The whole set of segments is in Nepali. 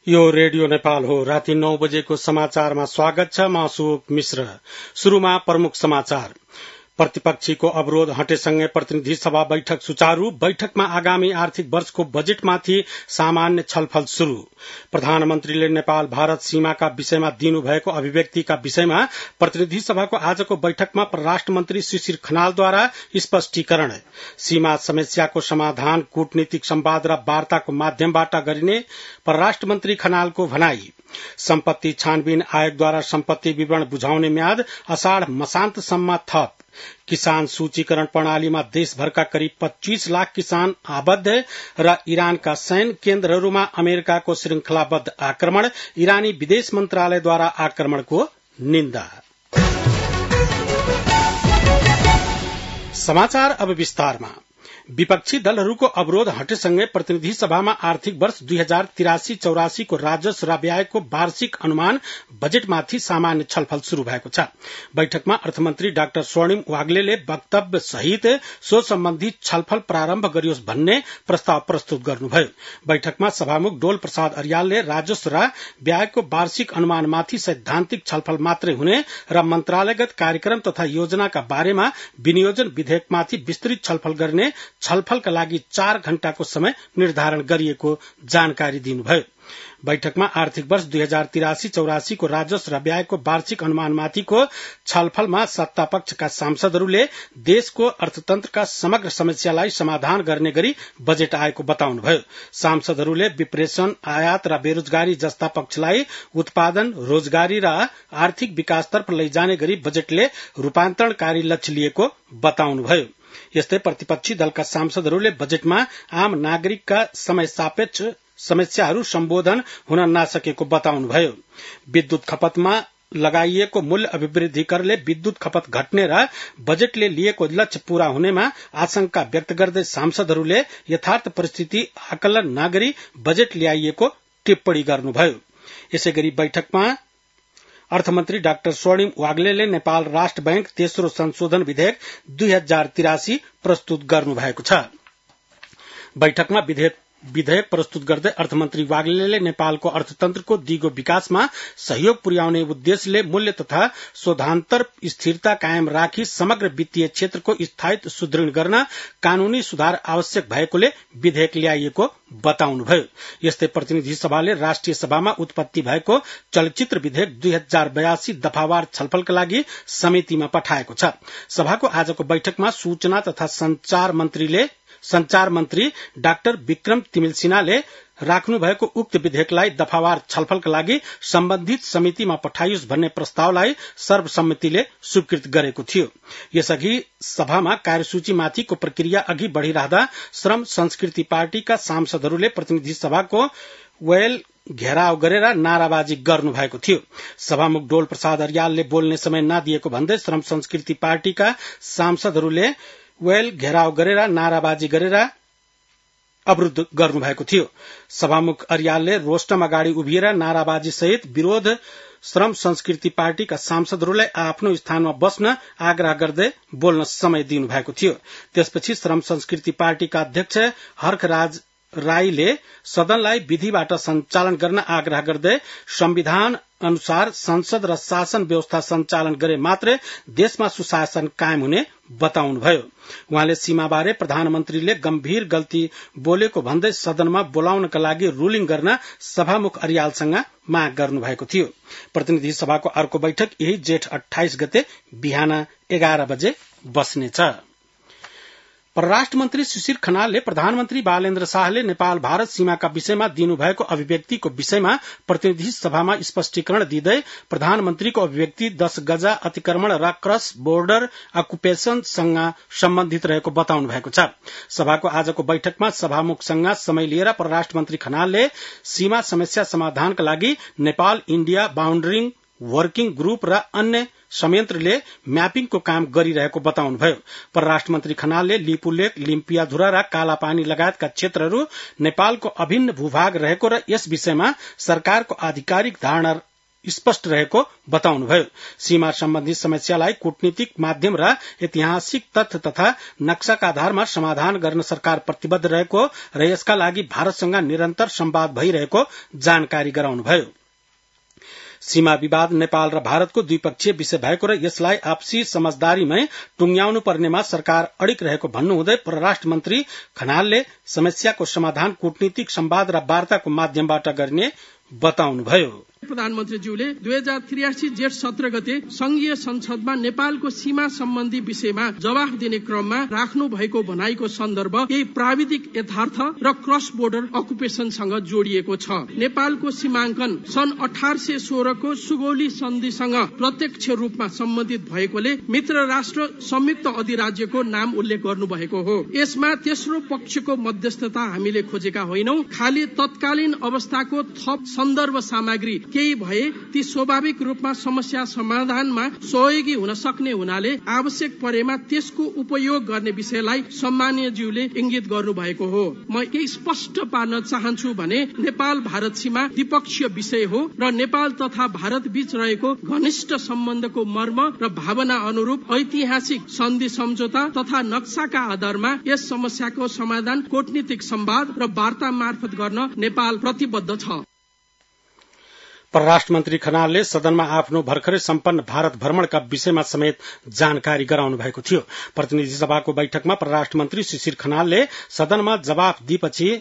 यो रेडियो नेपाल हो। राति 9 बजेको समाचारमा स्वागत छ। म अशोक मिश्र। शुरूमा प्रमुख समाचार। प्रतिपक्षीको अवरोध हटेसँगै प्रतिनिधि सभा बैठक सुचारू। बैठकमा आगामी आर्थिक वर्षको बजेटमाथि सामान्य छलफल शुरू। प्रधानमन्त्रीले नेपाल भारत सीमाका विषयमा दिनुभएको अभिव्यक्तिका विषयमा प्रतिनिधि सभाको आजको बैठकमा परराष्ट्र मन्त्री शिशिर खनालद्वारा स्पष्टीकरण। सीमा समस्याको समाधान कूटनीतिक संवाद र वार्ताको माध्यमबाट गरिने परराष्ट्र मन्त्री खनालको भनाई। सम्पत्ति छानबिन आयोगद्वारा सम्पत्ति विवरण बुझाउने म्याद अषाढ़ मसान्तसम्म थप। किसान सूचीकरण प्रणालीमा देशभरका करिब 25 लाख किसान आबद्ध र इरानका सैन्य केन्द्रहरूमा अमेरिकाको श्रृंखलाबद्ध आक्रमण। इरानी विदेश मन्त्रालयद्वारा आक्रमणको निन्दा। समाचार अब विस्तारमा। विपक्षी दलहरूको अवरोध हटेसँगै प्रतिनिधि सभामा आर्थिक वर्ष 2083-84 को राजस्व र व्ययको वार्षिक अनुमान बजेटमाथि सामान्य छलफल शुरू भएको छ। बैठकमा अर्थमन्त्री डाक्टर स्वर्णिम वाग्लेले वक्तव्य सहित सो सम्बन्धी छलफल प्रारम्भ गरियोस् भन्ने प्रस्ताव प्रस्तुत गर्नुभयो। बैठकमा सभामुख डोल प्रसाद अर्यालले राजस्व र व्ययको वार्षिक अनुमानमाथि सैद्धान्तिक छलफल मात्रै हुने र मन्त्रालयगत कार्यक्रम तथा योजनाका बारेमा विनियोजन विधेयकमाथि विस्तृत छलफल गर्ने छलफलका लागि 4 घण्टाको समय निर्धारण गरिएको जानकारी दिनुभयो। बैठकमा आर्थिक वर्ष 2083-84 को राजस्व र व्ययको वार्षिक अनुमानमाथिको छलफलमा सत्तापक्षका सांसदहरूले देशको अर्थतन्त्रका समग्र समस्यालाई समाधान गर्ने गरी बजेट आएको बताउनुभयो। सांसदहरूले विप्रेषण, आयात र बेरोजगारी जस्ता पक्षलाई उत्पादन, रोजगारी र आर्थिक विकासतर्फ लैजाने गरी बजेटले रूपान्तरणकारी लक्ष्य लिएको बताउनुभयो। यस्तै प्रतिपक्षी दलका सांसदहरूले बजेटमा आम नागरिकका समय सापेक्ष समस्याहरू सम्बोधन हुन नसकेको बताउनुभयो। विद्युत खपतमा लगाइएको मूल्य अभिवृद्धि करले विद्युत खपत घट्ने र बजेटले लिएको लक्ष्य पूरा हुनेमा आशंका व्यक्त गर्दै सांसदहरूले यथार्थ परिस्थिति आकलन नगरी बजेट ल्याइएको टिप्पणी गर्नुभयो। यसैगरी बैठकमा अर्थमन्त्री डाक्टर स्वर्णिम वाग्लेले नेपाल राष्ट्र बैंक तेस्रो संशोधन विधेयक 2083 प्रस्तुत गर्नुभएको छ। बैठकमा विधेयक प्रस्तुत गर्दै अर्थमन्त्री वाग्लेले नेपालको अर्थतन्त्रको दिगो विकासमा सहयोग पुर्याउने उद्देश्यले मूल्य तथा शोधान्तर स्थिरता कायम राखी समग्र वित्तीय क्षेत्रको स्थायित्व सुदृढ गर्न कानूनी सुधार आवश्यक भएकोले विधेयक ल्याइएको बताउनुभयो। यस्तै प्रतिनिधि सभाले राष्ट्रिय सभामा उत्पत्ति भएको चलचित्र विधेयक 2082 दफावार छलफलका लागि समितिमा पठाएको छ। सभाको आजको बैठकमा सूचना तथा संचार मन्त्री डाक्टर विक्रम तिमिल सिन्हाले राख्नु भएको उक्त विधेयकलाई दफावार छलफलका लागि सम्बन्धित समितिमा पठाइयोस् भन्ने प्रस्तावलाई सर्वसम्मतिले स्वीकृत गरेको थियो। यसअघि सभामा कार्यसूचीमाथिको प्रक्रिया अघि बढ़िरहँदा श्रम संस्कृति पार्टीका सांसदहरूले प्रतिनिधि सभाको घेराव गरेर नाराबाजी गर्नु भएको थियो। सभामुख डोल प्रसाद अर्यालले बोल्ने समय नदिएको भन्दै श्रम संस्कृति पार्टीका सांसदहरूले घेराव गरेर नाराबाजी गरेर अवरुद्ध गर्नुभएको थियो। सभामुख अर्यालले रोस्टम अगाडि उभिएर नाराबाजी सहित विरोध श्रम संस्कृति पार्टीका सांसदहरूलाई आफ्नो स्थानमा बस्न आग्रह गर्दै बोल्न समय दिनुभएको थियो। त्यसपछि श्रम संस्कृति पार्टीका अध्यक्ष हर्खराज राईले सदनलाई विधिबाट सञ्चालन गर्न आग्रह गर्दै संविधान अनुसार संसद र शासन व्यवस्था सञ्चालन गरे मात्रै देशमा सुशासन कायम हुने बताउनुभयो। उहाँले सीमाबारे प्रधानमन्त्रीले गम्भीर गल्ती बोलेको भन्दै सदनमा बोलाउनका लागि रुलिङ गर्न सभामुख अर्यालसँग माग गर्नुभएको थियो। प्रतिनिधि सभाको अर्को बैठक यही जेठ 28 गते बिहान 11 बजे बस्नेछ। परराष्ट्र मन्त्री शिशिर खनालले प्रधानमन्त्री बालेन्द्र शाहले नेपाल भारत सीमाका विषयमा दिनुभएको अभिव्यक्तिको विषयमा प्रतिनिधि सभामा स्पष्टीकरण दिँदै प्रधानमन्त्रीको अभिव्यक्ति 10 गजा अतिक्रमण र क्रस बोर्डर अकुपेशनसँग सम्बन्धित रहेको बताउनु भएको छ। सभाको आजको बैठकमा सभामुखसँग समय लिएर परराष्ट्र मन्त्री खनालले सीमा समस्या समाधानका लागि Nepal India boundary working group र अन्य संयन्त्रले म्यापिङको काम गरिरहेको बताउनुभयो। परराष्ट्र मन्त्री खनालले लिपुलेक, लिम्पियाधुरा र कालापानी लगायतका क्षेत्रहरू नेपालको अभिन्न भूभाग रहेको र यस विषयमा सरकारको आधिकारिक धारणा स्पष्ट रहेको बताउनुभयो। सीमा सम्बन्धी समस्यालाई कूटनीतिक माध्यम र ऐतिहासिक तथ्य तथा नक्साका आधारमा समाधान गर्न सरकार प्रतिबद्ध रहेको र यसका लागि भारतसँग निरन्तर संवाद भइरहेको जानकारी गराउनुभयो। सीमा विवाद नेपाल र भारतको द्विपक्षीय विषय भएको र यसलाई आपसी समझदारीमै टुंग्याउनु पर्नेमा सरकार अडिक रहेको भन्नुहुँदै परराष्ट्र मन्त्री खनालले समस्याको समाधान कूटनीतिक संवाद र वार्ताको माध्यमबाट गर्ने बताउनुभयो। प्रधानमन्त्रीज्यूले 2083 जेठ 17 गते संघीय संसदमा नेपालको सीमा सम्बन्धी विषयमा जवाफ दिने क्रममा राख्नु भएको भनाइको सन्दर्भ यही प्राविधिक यथार्थ र क्रस बोर्डर अकुपेशनसँग जोडिएको छ। नेपालको सीमाङ्कन सन् 1816 को सुगौली सन्धिसँग प्रत्यक्ष रूपमा सम्बन्धित भएकोले मित्र राष्ट्र संयुक्त अधिराज्यको नाम उल्लेख गर्नु भएको हो। यसमा तेस्रो पक्षको मध्यस्थता हामीले खोजेका होइनौं। खाली तत्कालीन अवस्थाको थप सन्दर्भ सामग्री केही भए ती स्वाभाविक रूपमा समस्या समाधानमा सहयोगी हुन सक्ने हुनाले आवश्यक परेमा त्यसको उपयोग गर्ने विषयलाई सम्मानीयज्यूले इंगित गर्नु भएको हो। म केही स्पष्ट पार्न चाहन्छु भने नेपाल भारत सीमा द्विपक्षीय विषय हो र नेपाल तथा भारत बीच रहेको घनिष्ठ सम्बन्धको मर्म र भावना अनुरूप ऐतिहासिक सन्धि सम्झौता तथा नक्साका आधारमा यस समस्याको समाधान कूटनीतिक संवाद र वार्ता मार्फत गर्न नेपाल प्रतिबद्ध छ। परराष्ट्र मन्त्री खनालले सदनमा आफ्नो भर्खरै सम्पन्न भारत भ्रमणका विषयमा समेत जानकारी गराउनु भएको थियो। प्रतिनिधि सभाको बैठकमा परराष्ट्र मन्त्री शिशिर खनालले सदनमा जवाफ दिएपछि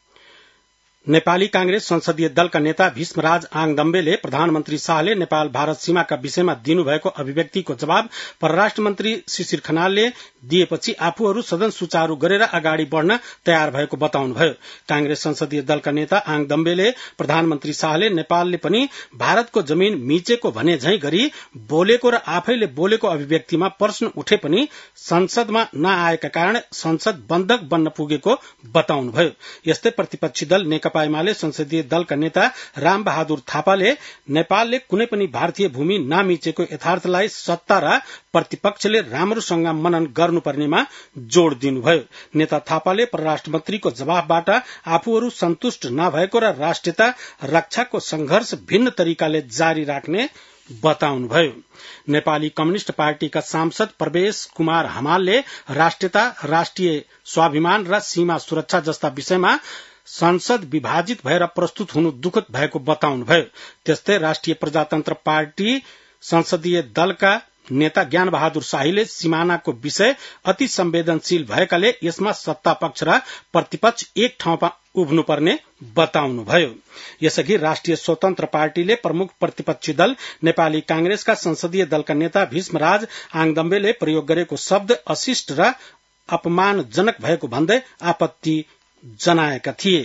नेपाली कांग्रेस संसदीय दलका नेता भीष्मराज आङदम्बेले प्रधानमन्त्री शाहले नेपाल भारत सीमाका विषयमा दिनुभएको अभिव्यक्तिको जवाब परराष्ट्र मन्त्री शिशिर खनालले दिएपछि आफूहरू सदन सुचारू गरेर अगाडि बढ्न तयार भएको बताउनुभयो। कांग्रेस संसदीय दलका नेता आङदम्बेले प्रधानमन्त्री शाहले नेपालले पनि भारतको जमीन मिचेको भने झैं गरी बोलेको र आफैले बोलेको अभिव्यक्तिमा प्रश्न उठे पनि संसदमा नआएका कारण संसद बन्धक बन्न पुगेको बताउनुभयो। यस्तै प्रतिपक्षी दल नेकपा एमाले संसदीय दलका नेता राम बहादुर थापाले नेपालले कुनै पनि भारतीय भूमि नामिचेको यथार्थलाई सत्ता र प्रतिपक्षले राम्रोसँग मनन गर्नुपर्नेमा जोड़ दिनुभयो। नेता थापाले परराष्ट्र मन्त्रीको जवाफबाट आफूहरू सन्तुष्ट नभएको र राष्ट्रियता रक्षाको संघर्ष भिन्न तरिकाले जारी राख्ने बताउनुभयो। नेपाली कम्युनिष्ट पार्टीका सांसद प्रवेश कुमार हमालले राष्ट्रियता, राष्ट्रिय स्वाभिमान र सीमा सुरक्षा जस्ता विषयमा संसद विभाजित भएर प्रस्तुत हुनु दुखद भएको बताउनुभयो। त्यस्तै राष्ट्रिय प्रजातन्त्र पार्टी संसदीय दलका नेता ज्ञान बहादुर शाहीले सिमानाको विषय अति संवेदनशील भएकाले यसमा सत्ता पक्ष र प्रतिपक्ष एक ठाउँमा उभिनुपर्ने बताउनुभयो। यसअघि राष्ट्रिय स्वतन्त्र पार्टीले प्रमुख प्रतिपक्षी दल नेपाली कांग्रेसका संसदीय दलका नेता भीष्मराज आङदम्बेले प्रयोग गरेको शब्द अशिष्ट र अपमानजनक भएको भन्दै आपत्ति जनाएका थिए।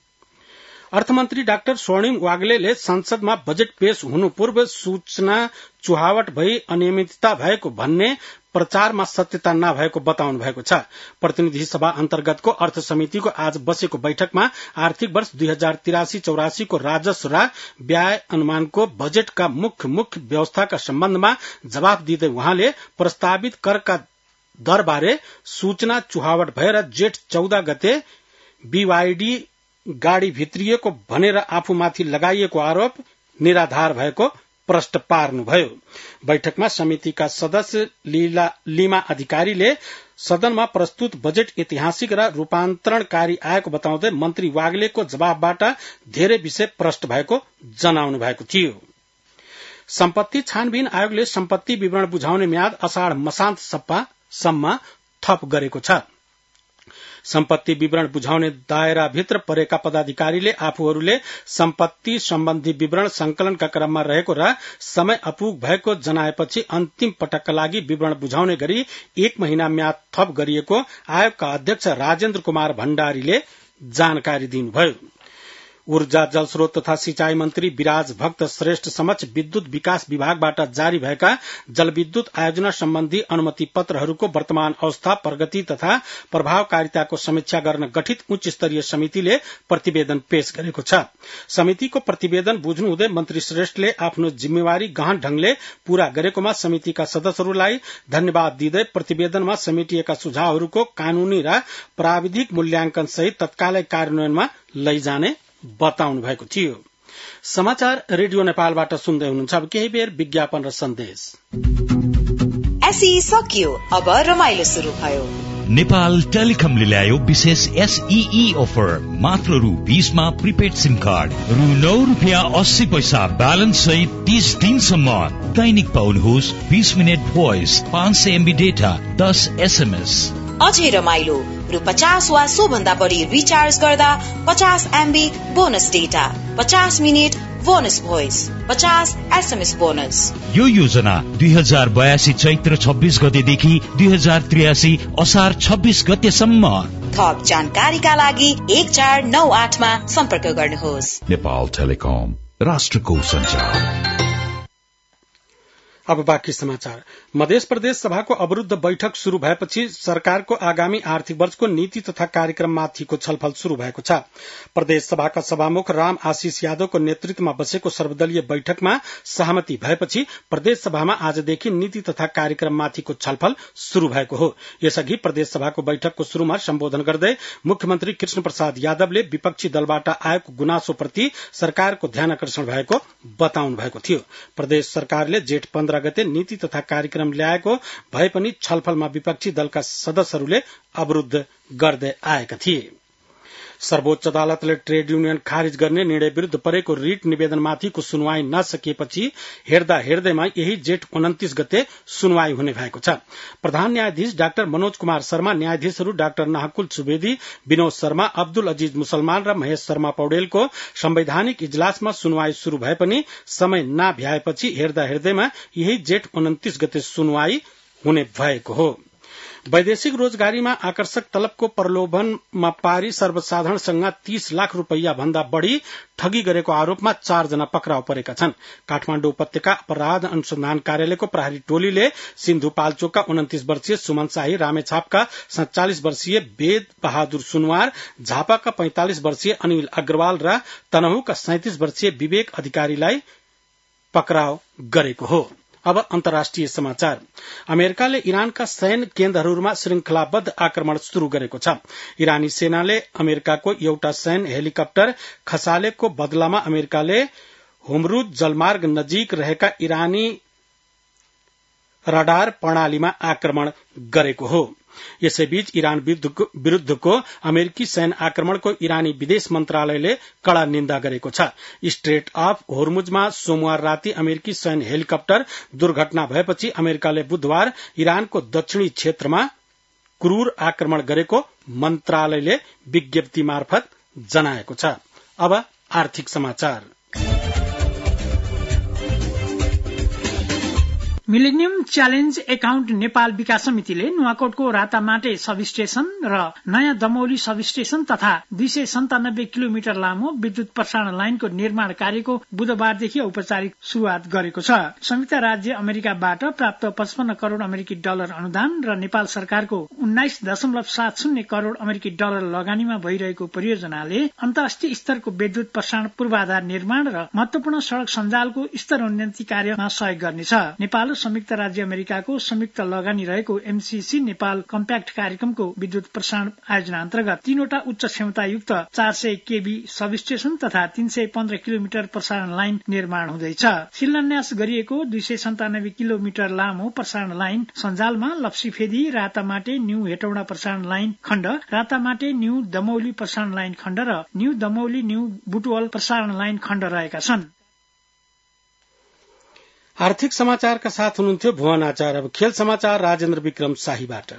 अर्थमन्त्री डाक्टर स्वर्णिम वाग्लेले संसदमा बजेट पेश हुनु पूर्व सूचना चुहावट भई अनियमितता भएको भन्ने प्रचारमा सत्यता नभएको बताउनु भएको छ। प्रतिनिधि सभा अन्तर्गतको अर्थ समितिको आज बसेको बैठकमा आर्थिक वर्ष 2083-84 को राजस्व र व्यय अनुमानको बजेटका मुख्य व्यवस्थाका सम्बन्धमा जवाफ दिँदै उहाँले प्रस्तावित करका दरबारे सूचना चुहावट भएर जेठ 14 गते बीवाईडी गाड़ी भित्रिएको भनेर आफूमाथि लगाइएको आरोप निराधार भएको प्रश्न पार्नुभयो। बैठकमा समितिका सदस्य लीमा अधिकारीले सदनमा प्रस्तुत बजेट ऐतिहासिक र रूपान्तरणकारी आएको बताउँदै मन्त्री वाग्लेको जवाफबाट धेरै विषय प्रश्न भएको जनाउनु भएको थियो। सम्पत्ति छानबिन आयोगले सम्पत्ति विवरण बुझाउने म्याद असाढ मसान्तसम्म थप गरेको छ। सम्पत्ति विवरण बुझाउने दायराभित्र परेका पदाधिकारीले आफूहरूले सम्पत्ति सम्बन्धी विवरण संकलनका क्रममा रहेको र समय अपुग भएको जनाएपछि अन्तिम पटकका लागि विवरण बुझाउने गरी 1 महिना म्याद थप गरिएको आयोगका अध्यक्ष राजेन्द्र कुमार भण्डारीले जानकारी दिनुभयो। ऊर्जा जलस्रोत तथा सिंचाई मन्त्री विराज भक्त श्रेष्ठ समक्ष विद्युत विकास विभागबाट जारी भएका जलविद्युत आयोजना सम्बन्धी अनुमति पत्रहरूको वर्तमान अवस्था, प्रगति तथा प्रभावकारिताको समीक्षा गर्न गठित उच्च स्तरीय समितिले प्रतिवेदन पेश गरेको छ। समितिको प्रतिवेदन बुझ्नुहुँदै मन्त्री श्रेष्ठले आफ्नो जिम्मेवारी गहन ढंगले पूरा गरेकोमा समितिका सदस्यहरूलाई धन्यवाद दिँदै प्रतिवेदनमा समेटिएका सुझावहरूको कानूनी र प्राविधिक मूल्याङ्कन सहित तत्कालै कार्यान्वयनमा लैजाने बताउनु भएको थियो। समाचार रेडियो नेपालबाट सुन्दै हुनुहुन्छ। अब केही बेर विज्ञापन र सन्देश। एसई सकियो, अब रमाइलो शुरू भयो। नेपाल टेलिकमले ल्यायो विशेष SEE अफर। मात्र रु 20 मा प्रिपेड सिम कार्ड, रु 9.80 ब्यालेन्स सहित 30 दिनसम्म। दैनिक पाउनुहोस् 20 minute voice, 500 MB data, 10 SMS। अझै रमाइलो, रु 50 वा सोभन्दा बढी रिचार्ज गर्दा 50 MB bonus data, 50 minute bonus voice, 50 SMS bonus. यो योजना 2082 चैत्र 26 गतेदेखि 2083 असार 26 गतेसम्म। थप जानकारीका लागि 1498 मा सम्पर्क गर्नुहोस्। नेपाल टेलिकम, राष्ट्रको सञ्चार। अब बाँकी समाचार। मध्य प्रदेश सभाको अवरुद्ध बैठक शुरू भएपछि सरकारको आगामी आर्थिक वर्षको नीति तथा कार्यक्रममाथिको छलफल शुरू भएको छ। प्रदेश सभाका सभामुख राम आशिष यादवको नेतृत्वमा बसेको सर्वदलीय बैठकमा सहमति भएपछि प्रदेश सभामा आजदेखि नीति तथा कार्यक्रममाथिको छलफल शुरू भएको हो। यसअघि प्रदेश सभाको बैठकको शुरूमा सम्बोधन गर्दै मुख्यमन्त्री कृष्ण प्रसाद यादवले विपक्षी दलबाट आएको गुनासोप्रति सरकारको ध्यानकर्षण भएको बताउनु भएको थियो। प्रदेश सरकारले जेठ 15 गते नीति तथा कार्यक्रम ल्याएको भए पनि छलफलमा विपक्षी दलका सदस्यहरूले अवरुद्ध गर्दै आएका थिए। सर्वोच्च अदालतले ट्रेड युनियन खारिज गर्ने निर्णय विरूद्ध परेको रिट निवेदनमाथिको सुनवाई नसकिएपछि हेर्दैमा यही जेठ 29 गते सुनवाई हुने भएको छ। प्रधान न्यायाधीश डाक्टर मनोज कुमार शर्मा, न्यायाधीशहरू डाक्टर नाहकुल सुवेदी, विनोद शर्मा, अब्दुल अजीज मुसलमान र महेश शर्मा पौडेलको संवैधानिक इजलासमा सुनवाई शुरू भए पनि समय नभ्याएपछि हेर्दैमा यही जेठ 29 गते सुनवाई हुने भएको हो। वैदेशिक रोजगारीमा आकर्षक तलबको प्रलोभनमा पारी सर्वसाधारणसँग 30 लाख रुपैयाँ भन्दा बढ़ी ठगी गरेको आरोपमा 4 जना पक्राउ परेका छन्। काठमाडौँ उपत्यका अपराध अनुसन्धान कार्यालयको प्रहरी टोलीले सिन्धुपाल्चोकका 29 वर्षीय सुमन शाही, रामेछापका 47 वर्षीय वेद बहादुर सुनवार, झापाका 45 वर्षीय अनिल अग्रवाल र तनहुका 37 वर्षीय विवेक अधिकारीलाई पक्राउ गरेको हो। अब अन्तर्राष्ट्रिय समाचार। अमेरिकाले इरानका सैन्य केन्द्रहरूमा श्रृंखलाबद्ध आक्रमण शुरू गरेको छ। इरानी सेनाले अमेरिकाको एउटा सैन्य हेलिकप्टर खसालेको बदलामा अमेरिकाले होमरुज जलमार्ग नजिक रहेका इरानी रडार प्रणालीमा आक्रमण गरेको हो। यसैबीच इरान विरूद्धको अमेरिकी सैन्य आक्रमणको इरानी विदेश मन्त्रालयले कड़ा निन्दा गरेको छ। स्ट्रेट अफ होर्मुजमा सोमबार राति अमेरिकी सैन्य हेलिकप्टर दुर्घटना भएपछि अमेरिकाले बुधबार इरानको दक्षिणी क्षेत्रमा क्रूर आक्रमण गरेको मन्त्रालयले विज्ञप्ति मार्फत जनाएको छ। अब आर्थिक समाचार। मिलेनियम च्यालेन्ज एकाउन्ट नेपाल विकास समितिले नुवाकोटको रातामाटे सब स्टेशन र नयाँ दमौली सब स्टेशन तथा 297 किलोमिटर लामो विद्युत प्रसारण लाइनको निर्माण कार्यको बुधबारदेखि औपचारिक शुरूआत गरेको छ। संयुक्त राज्य अमेरिकाबाट प्राप्त 55 करोड़ अमेरिकी डलर अनुदान र नेपाल सरकारको 19.70 करोड़ अमेरिकी डलर लगानीमा भइरहेको परियोजनाले अन्तर्राष्ट्रिय स्तरको विद्युत प्रसारण पूर्वाधार निर्माण र महत्वपूर्ण सड़क सञ्जालको स्तरोन्नति कार्यमा सहयोग गर्नेछ। नेपाल संयुक्त राज्य अमेरिकाको संयुक्त लगानी रहेको MCC नेपाल कम्प्याक्ट कार्यक्रमको विद्युत प्रसारण आयोजना अन्तर्गत 3वटा उच्च क्षमतायुक्त 400 केबी सब स्टेशन तथा 315 किलोमिटर प्रसारण लाइन निर्माण हुँदैछ। शिलान्यास गरिएको 297 किलोमिटर लामो प्रसारण लाइन सञ्जालमा लप्सीफेदी, रातामाटे न्यू हेटौडा प्रसारण लाइन खण्ड, रातामाटे न्यू दमौली प्रसारण लाइन खण्ड र न्यू दमौली न्यू बुटवल प्रसारण लाइन खण्ड रहेका छन्। आर्थिक समाचारका साथ हुनुहुन्थ्यो भुवन आचार्य। अब खेल समाचार राजेन्द्र विक्रम शाहीबाट।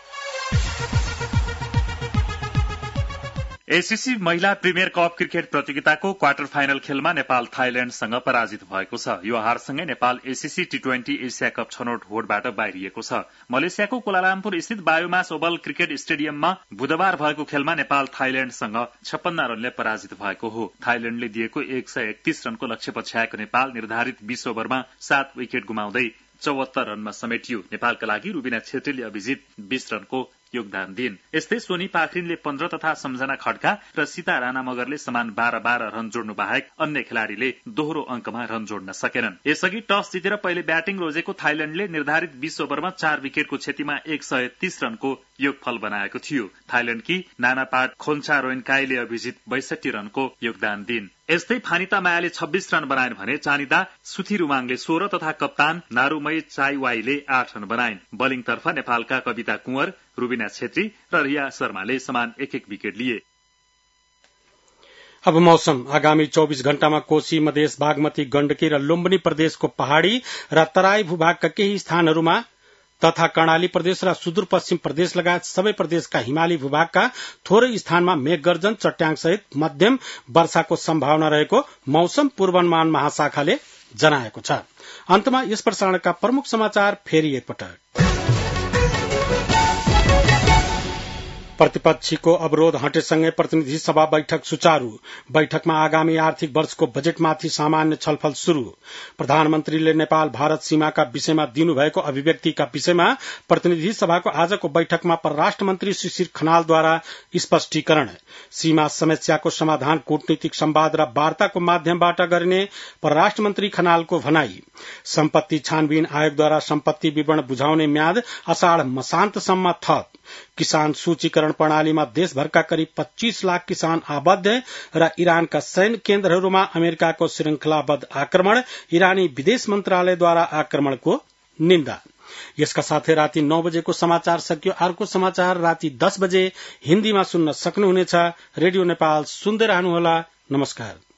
एसीसी महिला प्रिमियर कप क्रिकेट प्रतियोगिताको क्वार्टर फाइनल खेलमा नेपाल थाइल्याण्डसँग पराजित भएको छ। यो हारसँगै Nepal ACC T20 Asia cup छनौट होडबाट बाहिरिएको छ। मलेसियाको कोलालामपुर स्थित बायोमास ओभल क्रिकेट स्टेडियममा बुधबार भएको खेलमा नेपाल थाइल्याण्डसँग 56 रनले पराजित भएको हो। थाइल्याण्डले दिएको 131 रनको लक्ष्य पछ्याएको नेपाल निर्धारित 20 ओभरमा 7 विकेट गुमाउँदै 74 रनमा समेटियो। नेपालका लागि रुबिना छेत्रीले अभिजित 20 रनको योगदान दिइन्। यस्तै सोनी पाखरिनले 15 तथा सम्झना खड्का र सीता राणा मगरले समान 12-12 रन जोड्नु बाहेक अन्य खेलाड़ीले दोहोरो अंकमा रन जोड्न सकेनन्। यसअघि टस जितेर पहिले ब्याटिङ रोजेको थाइल्याण्डले निर्धारित 20 ओभरमा 4 विकेटको क्षतिमा 130 रनको योगफल बनाएको थियो। थाइल्याण्डकी नानापाट खोन्चारोइनकाईले अभिजित 62 रनको योगदान दिइन्। यस्तै फानिता मायाले 26 रन बनाइन् भने चानिदा सुथी रुमाङले 16 तथा कप्तान नारुमय चाइवाईले 8 रन बनाइन्। बलिङतर्फ नेपालका कविता कुँवर, रुबिना छेत्री र रिया शर्माले समान 1-1 विकेट लिए। अब मौसम। आगामी 24 घण्टामा कोशी, मधेस, बागमती, गण्डकी र लुम्बिनी प्रदेशको पहाड़ी र तराई भूभागका केही स्थानहरूमा तथा कर्णाली प्रदेश र सुदूरपश्चिम प्रदेश लगायत सबै प्रदेशका हिमाली भूभागका थोरै स्थानमा मेघगर्जन, चट्याङसहित मध्यम वर्षाको सम्भावना रहेको मौसम पूर्वानुमान महाशाखाले जनाएको छ। अन्तमा यस प्रसारणका प्रमुख समाचार फेरि एकपटक। प्रतिपक्षीको अवरोध हटेसँगै प्रतिनिधि सभा बैठक सुचारू। बैठकमा आगामी आर्थिक वर्षको बजेटमाथि सामान्य छलफल शुरू। प्रधानमन्त्रीले नेपाल भारत सीमाका विषयमा दिनुभएको अभिव्यक्तिका विषयमा प्रतिनिधि सभाको आजको बैठकमा परराष्ट्र मन्त्री शिशिर खनालद्वारा स्पष्टीकरण। सीमा समस्याको समाधान कूटनीतिक संवाद र वार्ताको माध्यमबाट गरिने परराष्ट्र मन्त्री खनालको भनाई। सम्पत्ति छानबिन आयोगद्वारा सम्पत्ति विवरण बुझाउने म्याद अषाढ़ मसान्तसम्म थप। किसान सूचीकरण प्रणालीमा देशभरका करिब 25 लाख किसान आबद्ध र इरानका सैन्य केन्द्रहरूमा अमेरिकाको श्रृंखलाबद्ध आक्रमण। इरानी विदेश मन्त्रालयद्वारा आक्रमणको निन्दा। यसका साथै राति 9 बजेको समाचार सकियो। अर्को समाचार राति 10 बजे हिन्दीमा सुन्न सक्नुहुनेछ। रेडियो नेपाल सुन्दै रहनुहोला। नमस्कार।